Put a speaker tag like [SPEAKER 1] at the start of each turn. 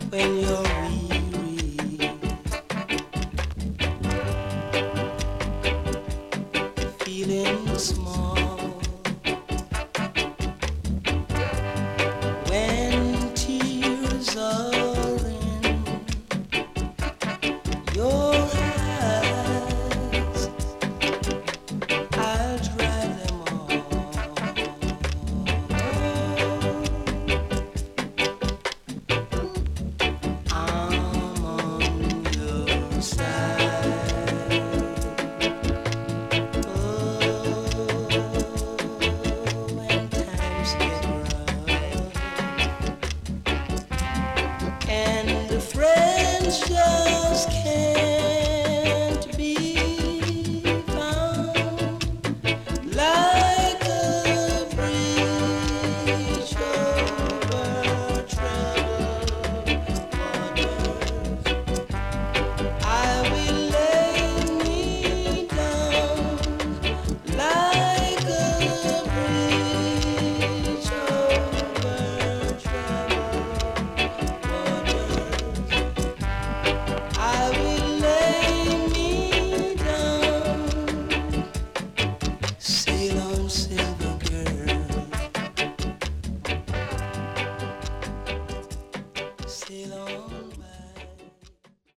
[SPEAKER 1] when you're weary, feeling small, when tears are in your eyes, I'll dry them all. I'm on your side. Oh, when times get rough and the friends just can't be found, like a preacher